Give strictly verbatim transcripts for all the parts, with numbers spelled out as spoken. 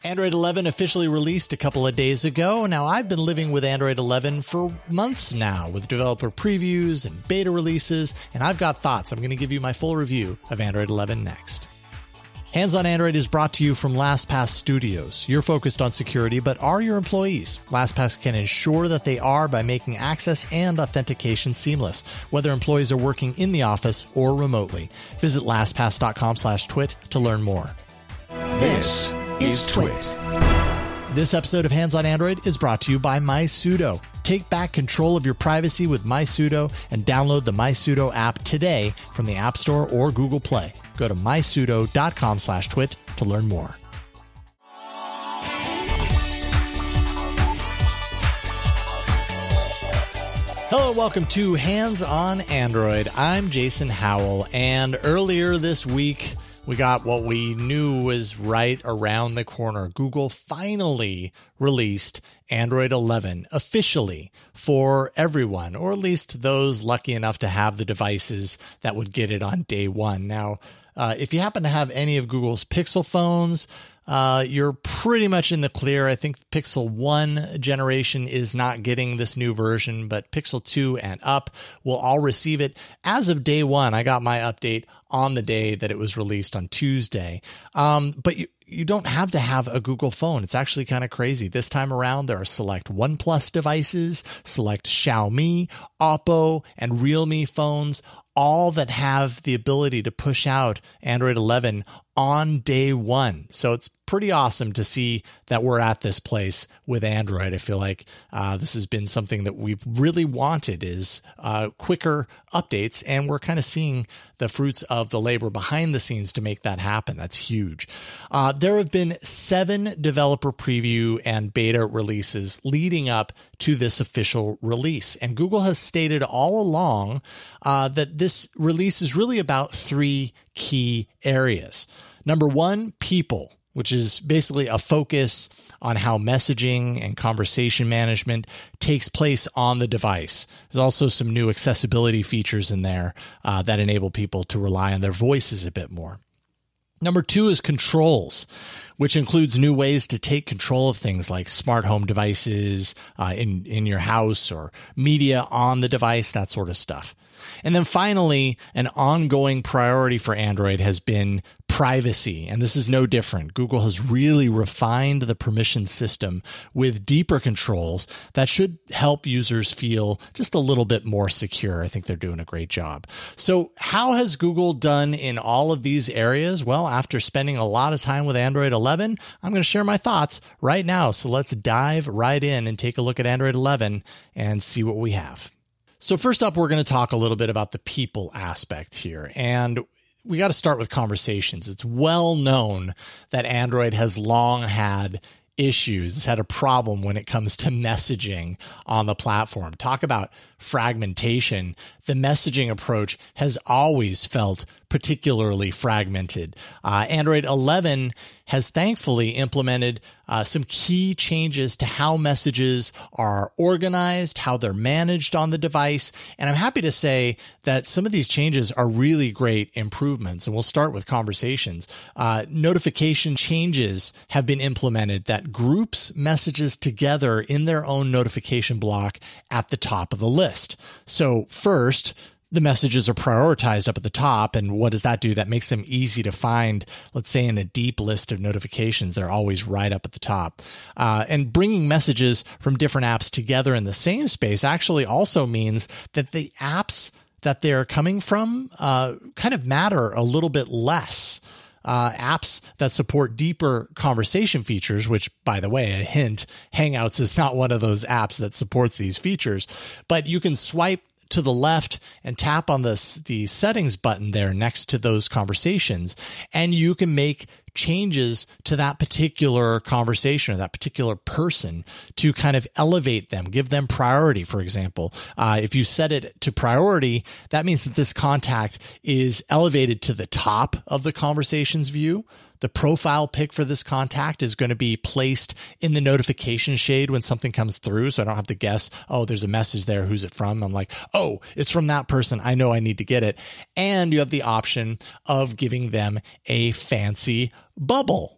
Android eleven officially released a couple of days ago. Now, I've been living with Android eleven for months now with developer previews and beta releases, and I've got thoughts. I'm going to give you my full review of Android eleven next. Hands on Android is brought to you from LastPass Studios. You're focused on security, but are your employees? LastPass can ensure that they are by making access and authentication seamless, whether employees are working in the office or remotely. Visit LastPass.com slash twit to learn more. This is Twit. This episode of Hands on Android is brought to you by MySudo. Take back control of your privacy with MySudo and download the MySudo app today from the App Store or Google Play. Go to mysudo.com slash twit to learn more. Hello, welcome to Hands on Android. I'm Jason Howell, and earlier this week, we got what we knew was right around the corner. Google finally released Android eleven officially for everyone, or at least those lucky enough to have the devices that would get it on day one. Now, uh, if you happen to have any of Google's Pixel phones, Uh, you're pretty much in the clear. I think Pixel one generation is not getting this new version, but Pixel two and up will all receive it as of day one. I got my update on the day that it was released on Tuesday. Um, but you, you don't have to have a Google phone. It's actually kind of crazy. This time around, there are select OnePlus devices, select Xiaomi, Oppo, and Realme phones, all that have the ability to push out Android eleven on day one. So it's pretty awesome to see that we're at this place with Android. I feel like uh, this has been something that we've really wanted, is uh, quicker updates, and we're kind of seeing the fruits of the labor behind the scenes to make that happen. That's huge. Uh, there have been seven developer preview and beta releases leading up to this official release, and Google has stated all along uh, that this release is really about three key areas. Number one, people, which is basically a focus on how messaging and conversation management takes place on the device. There's also some new accessibility features in there uh, that enable people to rely on their voices a bit more. Number two is controls, which includes new ways to take control of things like smart home devices uh, in, in your house, or media on the device, that sort of stuff. And then finally, an ongoing priority for Android has been privacy, and this is no different. Google has really refined the permission system with deeper controls that should help users feel just a little bit more secure. I think they're doing a great job. So how has Google done in all of these areas? Well, after spending a lot of time with Android eleven, I'm going to share my thoughts right now. So let's dive right in and take a look at Android eleven and see what we have. So first up, we're going to talk a little bit about the people aspect here. And we got to start with conversations. It's well known that Android has long had issues. It's had a problem when it comes to messaging on the platform. Talk about fragmentation. The messaging approach has always felt particularly fragmented. Uh, Android eleven has thankfully implemented uh, some key changes to how messages are organized, how they're managed on the device. And I'm happy to say that some of these changes are really great improvements. And we'll start with conversations. Uh, notification changes have been implemented that groups messages together in their own notification block at the top of the list. So first, the messages are prioritized up at the top. And what does that do? That makes them easy to find. Let's say in a deep list of notifications, they're always right up at the top. Uh, and bringing messages from different apps together in the same space actually also means that the apps that they're coming from uh, kind of matter a little bit less. Uh, apps that support deeper conversation features, which, by the way, a hint, Hangouts is not one of those apps that supports these features, but you can swipe to the left and tap on the, the settings button there next to those conversations, and you can make changes to that particular conversation or that particular person to kind of elevate them, give them priority. For example, uh, if you set it to priority, that means that this contact is elevated to the top of the conversations view. The profile pic for this contact is going to be placed in the notification shade when something comes through. So I don't have to guess, oh, there's a message there. Who's it from? I'm like, oh, it's from that person. I know I need to get it. And you have the option of giving them a fancy bubble.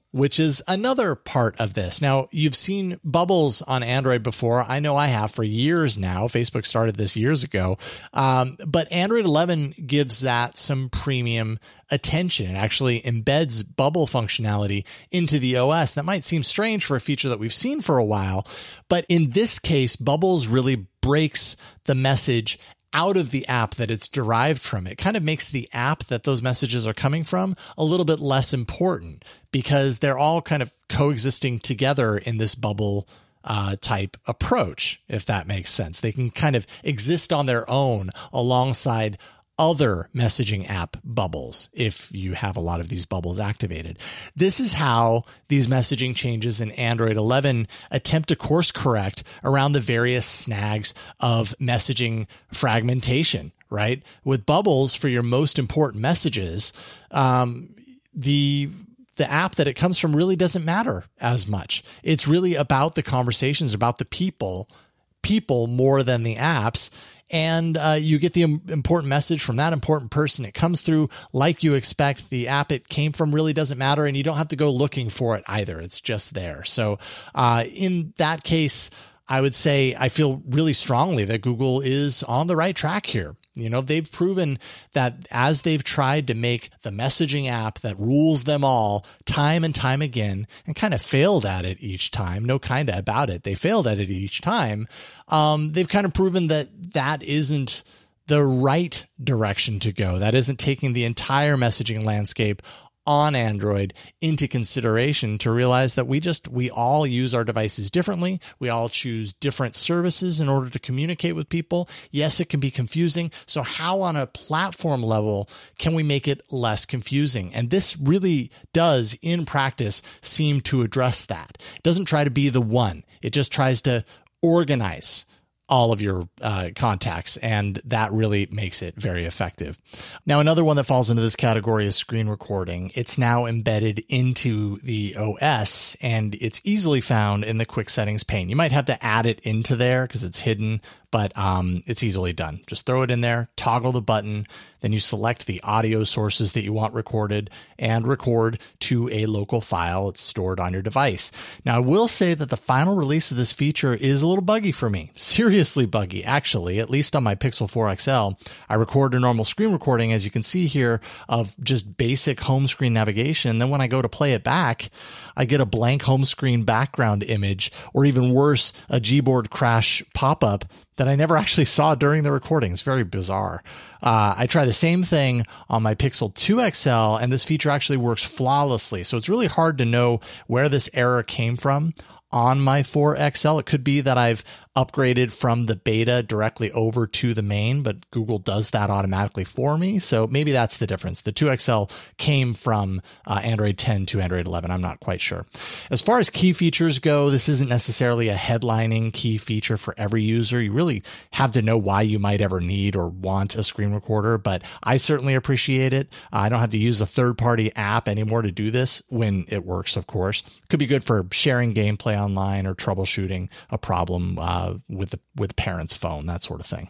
which is another part of this. Now, you've seen bubbles on Android before. I know I have for years now. Facebook started this years ago. Um, but Android eleven gives that some premium attention. It actually embeds bubble functionality into the O S. That might seem strange for a feature that we've seen for a while, but in this case, bubbles really breaks the message out of the app that it's derived from. It kind of makes the app that those messages are coming from a little bit less important because they're all kind of coexisting together in this bubble uh, type approach, if that makes sense. They can kind of exist on their own alongside other messaging app bubbles if you have a lot of these bubbles activated. This is how these messaging changes in Android eleven attempt to course correct around the various snags of messaging fragmentation, right? With bubbles for your most important messages, um, the the app that it comes from really doesn't matter as much. It's really about the conversations, about the people, people more than the apps. And uh, you get the important message from that important person. It comes through like you expect. The app it came from really doesn't matter, and you don't have to go looking for it either. It's just there. So uh, in that case, I would say I feel really strongly that Google is on the right track here. You know, they've proven that as they've tried to make the messaging app that rules them all time and time again, and kind of failed at it each time, no kind of about it, they failed at it each time, um, they've kind of proven that that isn't the right direction to go. That isn't taking the entire messaging landscape on Android into consideration to realize that we just, we all use our devices differently. We all choose different services in order to communicate with people. Yes, it can be confusing. So how on a platform level can we make it less confusing? And this really does in practice seem to address that. It doesn't try to be the one. It just tries to organize all of your uh, contacts, and that really makes it very effective. Now, another one that falls into this category is screen recording. It's now embedded into the O S, and it's easily found in the quick settings pane. You might have to add it into there because it's hidden, but um, it's easily done. Just throw it in there, toggle the button, then you select the audio sources that you want recorded and record to a local file. It's stored on your device. Now, I will say that the final release of this feature is a little buggy for me. Seriously buggy, actually, at least on my Pixel four X L. I record a normal screen recording, as you can see here, of just basic home screen navigation. Then when I go to play it back, I get a blank home screen background image, or even worse, a Gboard crash pop-up that I never actually saw during the recording. It's very bizarre. Uh, I try the same thing on my Pixel two X L, and this feature actually works flawlessly. So it's really hard to know where this error came from on my four X L. It could be that I've upgraded from the beta directly over to the main, but Google does that automatically for me. So maybe that's the difference. The two X L came from uh, Android ten to Android eleven. I'm not quite sure. As far as key features go, this isn't necessarily a headlining key feature for every user. You really have to know why you might ever need or want a screen recorder, but I certainly appreciate it. I don't have to use a third-party app anymore to do this when it works, of course. Could be good for sharing gameplay online or troubleshooting a problem uh, with the with parents' phone, that sort of thing.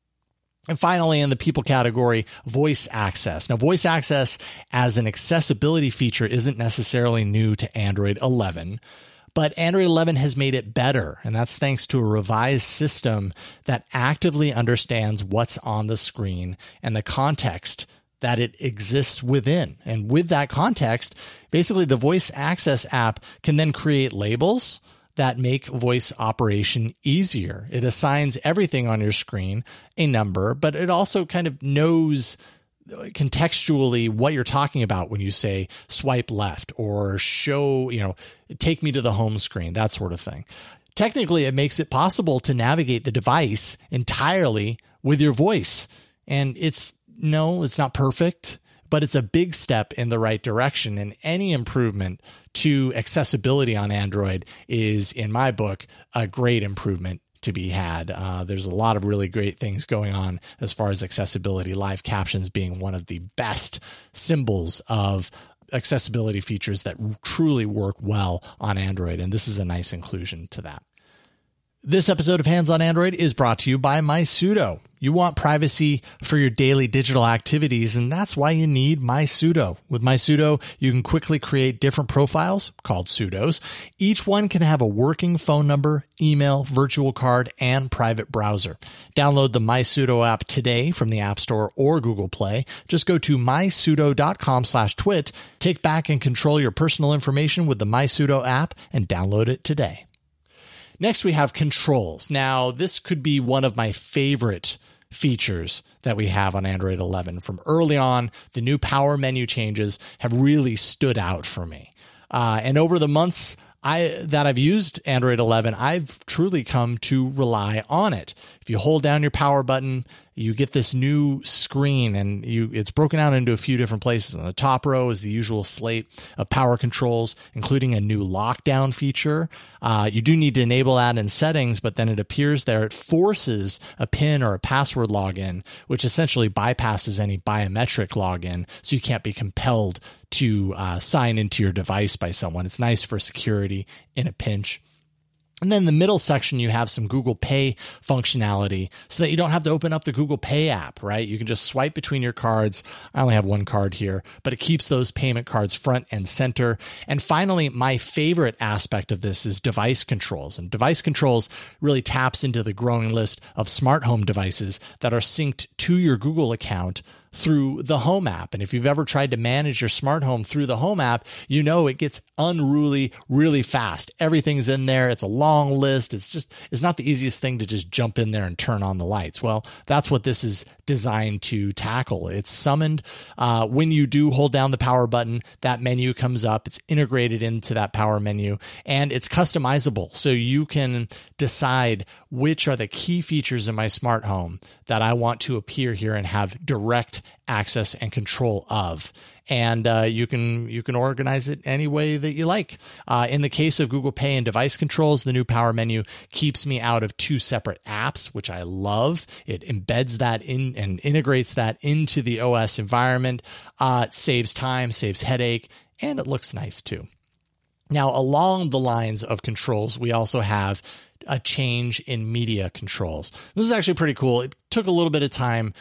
And finally, in the people category, voice access. Now, voice access as an accessibility feature isn't necessarily new to Android eleven, but Android eleven has made it better, and that's thanks to a revised system that actively understands what's on the screen and the context that it exists within. And with that context, basically the voice access app can then create labels that make voice operation easier. It assigns everything on your screen a number, but it also kind of knows contextually what you're talking about when you say swipe left or show, you know, take me to the home screen, that sort of thing. Technically, it makes it possible to navigate the device entirely with your voice. And it's, no, it's not perfect, but it's a big step in the right direction. And any improvement to accessibility on Android is, in my book, a great improvement to be had. Uh, there's a lot of really great things going on as far as accessibility, live captions being one of the best symbols of accessibility features that truly work well on Android. And this is a nice inclusion to that. This episode of Hands on Android is brought to you by MySudo. You want privacy for your daily digital activities, and that's why you need MySudo. With MySudo, you can quickly create different profiles, called pseudos. Each one can have a working phone number, email, virtual card, and private browser. Download the MySudo app today from the App Store or Google Play. Just go to mysudo.com slash twit, take back and control your personal information with the MySudo app, and download it today. Next, we have controls. Now, this could be one of my favorite features that we have on Android eleven. From early on, the new power menu changes have really stood out for me. Uh, and over the months I that I've used Android eleven, I've truly come to rely on it. If you hold down your power button, you get this new screen, and you it's broken out into a few different places. On the top row is the usual slate of power controls, including a new lockdown feature. Uh, you do need to enable that in settings, but then it appears there. It forces a PIN or a password login, which essentially bypasses any biometric login, so you can't be compelled to uh, sign into your device by someone. It's nice for security in a pinch. And then in the middle section, you have some Google Pay functionality so that you don't have to open up the Google Pay app, right? You can just swipe between your cards. I only have one card here, but it keeps those payment cards front and center. And finally, my favorite aspect of this is device controls. And device controls really taps into the growing list of smart home devices that are synced to your Google account through the Home app. And if you've ever tried to manage your smart home through the Home app, you know it gets unruly really fast. Everything's in there. It's a long list. It's just, it's not the easiest thing to just jump in there and turn on the lights. Well, that's what this is designed to tackle. It's summoned uh, when you do hold down the power button, that menu comes up. It's integrated into that power menu, and it's customizable. So you can decide which are the key features in my smart home that I want to appear here and have direct access and control of. And uh, you can you can organize it any way that you like. Uh, in the case of Google Pay and device controls, the new power menu keeps me out of two separate apps, which I love. It embeds that in and integrates that into the O S environment. Uh, it saves time, saves headache, and it looks nice too. Now, along the lines of controls, we also have a change in media controls. This is actually pretty cool. It took a little bit of time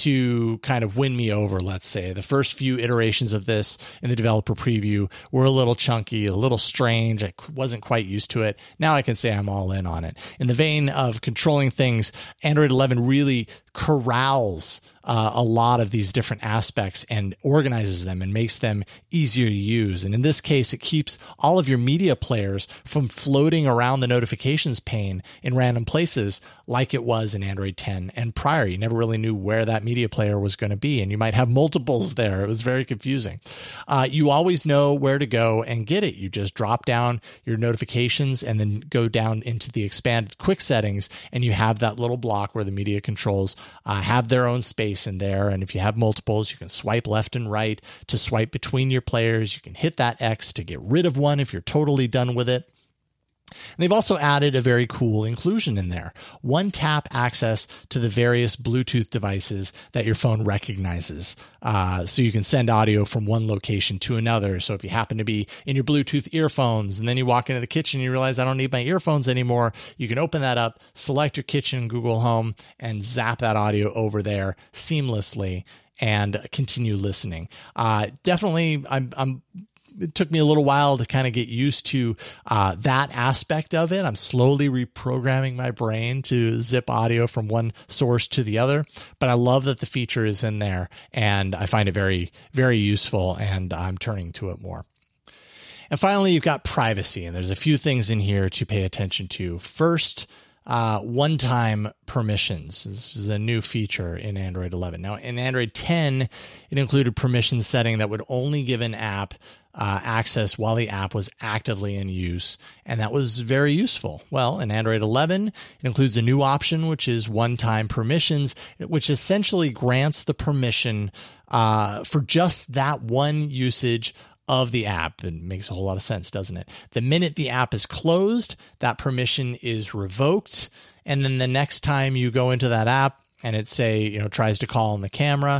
to kind of win me over, let's say. The first few iterations of this in the developer preview were a little chunky, a little strange. I wasn't quite used to it. Now I can say I'm all in on it. In the vein of controlling things, Android eleven really corrals uh, a lot of these different aspects and organizes them and makes them easier to use. And in this case, it keeps all of your media players from floating around the notifications pane in random places like it was in Android ten and prior. You never really knew where that media player was going to be, and you might have multiples there. It was very confusing. Uh, you always know where to go and get it. You just drop down your notifications and then go down into the expanded quick settings, and you have that little block where the media controls uh, have their own space in there. And if you have multiples, you can swipe left and right to swipe between your players. You can hit that X to get rid of one if you're totally done with it. And they've also added a very cool inclusion in there. One tap access to the various Bluetooth devices that your phone recognizes. Uh, so you can send audio from one location to another. So if you happen to be in your Bluetooth earphones and then you walk into the kitchen and you realize I don't need my earphones anymore, you can open that up, select your kitchen, Google Home, and zap that audio over there seamlessly and continue listening. Uh, definitely, I'm, I'm It took me a little while to kind of get used to uh, that aspect of it. I'm slowly reprogramming my brain to zip audio from one source to the other, but I love that the feature is in there, and I find it very, very useful, and I'm turning to it more. And finally, you've got privacy, and there's a few things in here to pay attention to. First, Uh, one-time permissions. This is a new feature in Android eleven. Now, in Android ten, it included permission setting that would only give an app uh, access while the app was actively in use, and that was very useful. Well, in Android eleven, it includes a new option, which is one-time permissions, which essentially grants the permission uh, for just that one usage of the app. It makes a whole lot of sense, doesn't it? The minute the app is closed, that permission is revoked. And then the next time you go into that app and it say, you know, tries to call on the camera,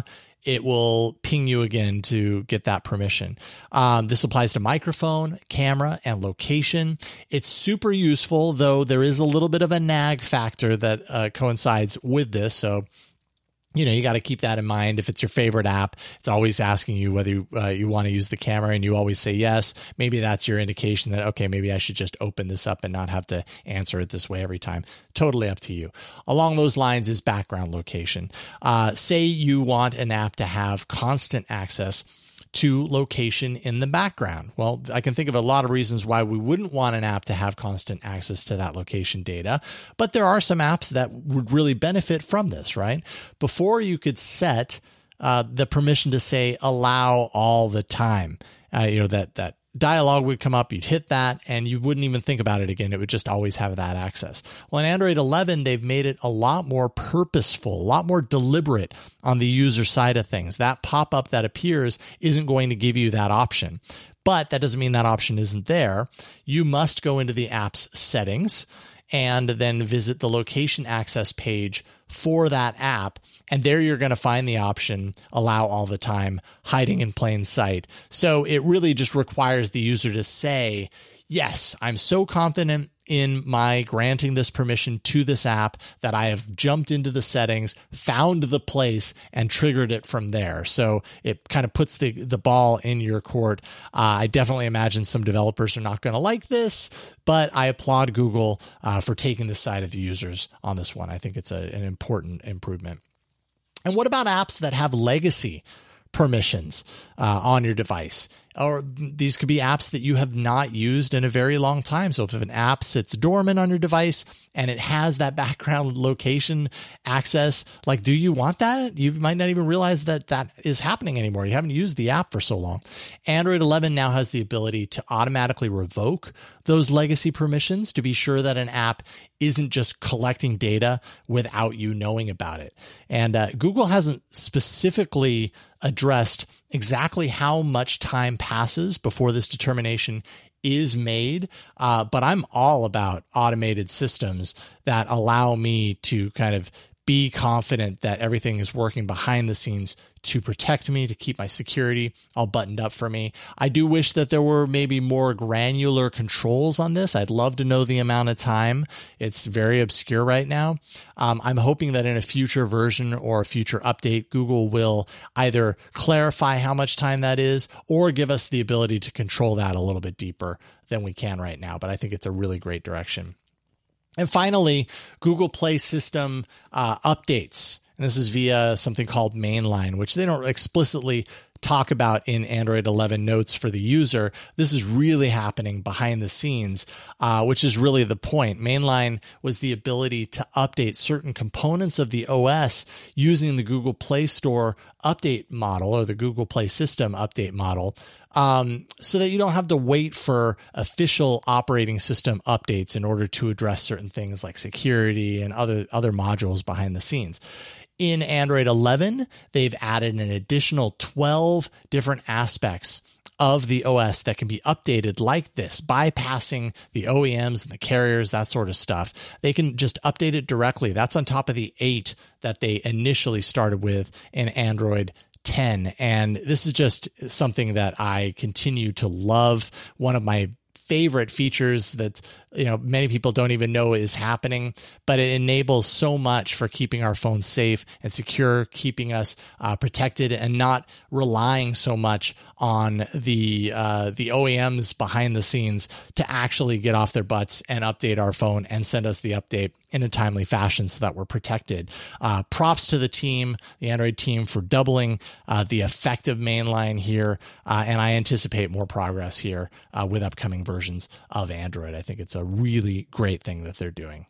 it will ping you again to get that permission. Um, this applies to microphone, camera, and location. It's super useful, though there is a little bit of a nag factor that uh, coincides with this. So, you know, you got to keep that in mind. If it's your favorite app, it's always asking you whether you, uh, you want to use the camera, and you always say yes. Maybe that's your indication that, okay, maybe I should just open this up and not have to answer it this way every time. Totally up to you. Along those lines is background location. Uh, say you want an app to have constant access to location in the background. Well, I can think of a lot of reasons why we wouldn't want an app to have constant access to that location data, but there are some apps that would really benefit from this, right? Before, you could set uh, the permission to say allow all the time. Uh, you know, that that dialogue would come up, you'd hit that, and you wouldn't even think about it again. It would just always have that access. Well, in Android eleven, they've made it a lot more purposeful, a lot more deliberate on the user side of things. That pop-up that appears isn't going to give you that option. But that doesn't mean that option isn't there. You must go into the app's settings and then visit the location access page for that app. And there you're going to find the option, allow all the time, hiding in plain sight. So it really just requires the user to say, yes, I'm so confident in my granting this permission to this app that I have jumped into the settings, found the place, and triggered it from there. So it kind of puts the, the ball in your court. Uh, I definitely imagine some developers are not going to like this, but I applaud Google uh, for taking the side of the users on this one. I think it's a, an important improvement. And what about apps that have legacy permissions uh, on your device? Or these could be apps that you have not used in a very long time. So if an app sits dormant on your device and it has that background location access, like, do you want that? You might not even realize that that is happening anymore. You haven't used the app for so long. Android eleven now has the ability to automatically revoke those legacy permissions to be sure that an app isn't just collecting data without you knowing about it. And uh, Google hasn't specifically addressed exactly how much time passes before this determination is made, uh, but I'm all about automated systems that allow me to kind of be confident that everything is working behind the scenes to protect me, to keep my security all buttoned up for me. I do wish that there were maybe more granular controls on this. I'd love to know the amount of time. It's very obscure right now. Um, I'm hoping that in a future version or a future update, Google will either clarify how much time that is or give us the ability to control that a little bit deeper than we can right now. But I think it's a really great direction. And finally, Google Play system uh, updates. And this is via something called Mainline, which they don't explicitly talk about in Android eleven notes for the user. This is really happening behind the scenes, uh, which is really the point. Mainline was the ability to update certain components of the O S using the Google Play Store update model or the Google Play System update model, um, so that you don't have to wait for official operating system updates in order to address certain things like security and other, other modules behind the scenes. In Android eleven, they've added an additional twelve different aspects of the O S that can be updated like this, bypassing the O E Ms and the carriers, that sort of stuff. They can just update it directly. That's on top of the eight that they initially started with in Android ten. And this is just something that I continue to love. One of my favorite features that, you know, many people don't even know is happening, but it enables so much for keeping our phones safe and secure, keeping us uh, protected and not relying so much on the uh, the O E Ms behind the scenes to actually get off their butts and update our phone and send us the update in a timely fashion so that we're protected. Uh, props to the team, the Android team, for doubling uh, the effective Mainline here, uh, and I anticipate more progress here uh, with upcoming versions of Android. I think it's a really great thing that they're doing.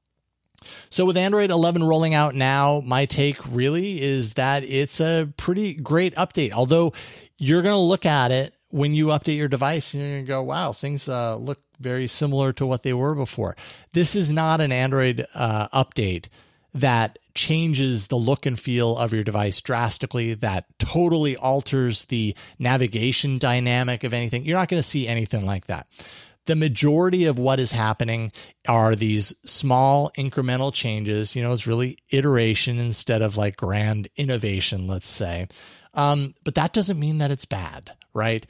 So with Android eleven rolling out now, my take really is that it's a pretty great update. Although you're going to look at it when you update your device and you're going to go, wow, things uh, look very similar to what they were before. This is not an Android uh, update that changes the look and feel of your device drastically, that totally alters the navigation dynamic of anything. You're not going to see anything like that. the majority of what is happening are these small incremental changes. You know, it's really iteration instead of like grand innovation, let's say. Um, but that doesn't mean that it's bad, right?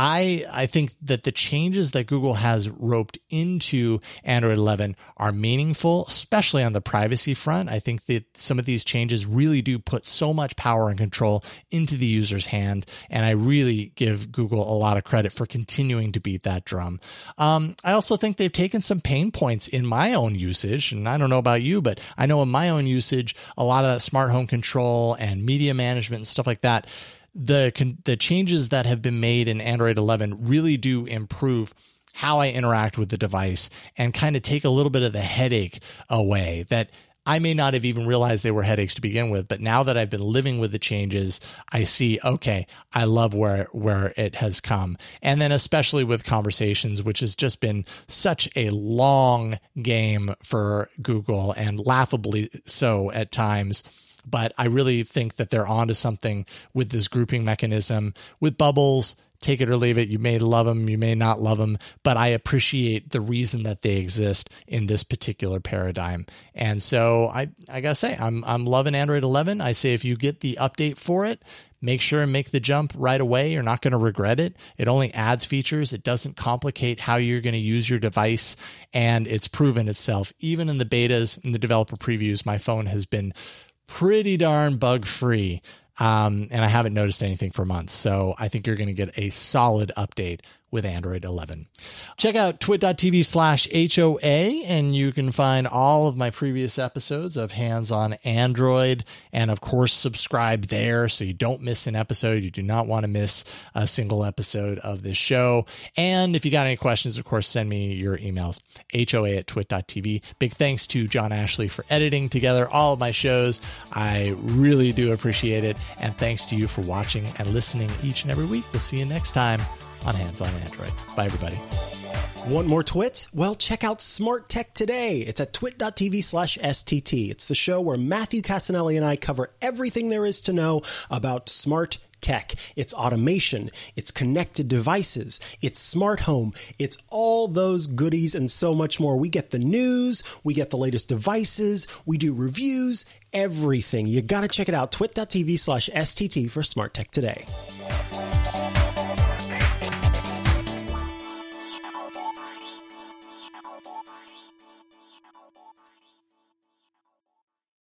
I I think that the changes that Google has roped into Android eleven are meaningful, especially on the privacy front. I think that some of these changes really do put so much power and control into the user's hand, and I really give Google a lot of credit for continuing to beat that drum. Um, I also think they've taken some pain points in my own usage, and I don't know about you, but I know in my own usage, a lot of that smart home control and media management and stuff like that, the the changes that have been made in Android eleven really do improve how I interact with the device and kind of take a little bit of the headache away that I may not have even realized they were headaches to begin with. But now that I've been living with the changes, I see, okay, I love where, where it has come. And then especially with Conversations, which has just been such a long game for Google and laughably so at times. But I really think that they're onto something with this grouping mechanism. With Bubbles, take it or leave it. You may love them, you may not love them, but I appreciate the reason that they exist in this particular paradigm. And so I, I gotta say, I'm I'm loving Android eleven. I say if you get the update for it, make sure and make the jump right away. You're not going to regret it. It only adds features. It doesn't complicate how you're going to use your device, and it's proven itself. Even in the betas, in the developer previews, my phone has been pretty darn bug-free, um, and I haven't noticed anything for months. So I think you're going to get a solid update with Android eleven. Check out twit.tv slash HOA, and you can find all of my previous episodes of Hands on Android. And of course, subscribe there so you don't miss an episode. You do not want to miss a single episode of this show. And if you got any questions, of course, send me your emails, hoa at twit.tv. Big thanks to John Ashley for editing together all of my shows. I really do appreciate it. And thanks to you for watching and listening each and every week. We'll see you next time on Hands on Android. Bye, everybody. Want more Twit? Well, check out Smart Tech Today. It's at twit.tv slash STT. It's the show where Matthew Casanelli and I cover everything there is to know about smart tech. It's automation, it's connected devices, it's smart home, it's all those goodies and so much more. We get the news, we get the latest devices, we do reviews, everything. You got to check it out, twit.tv slash STT for Smart Tech Today.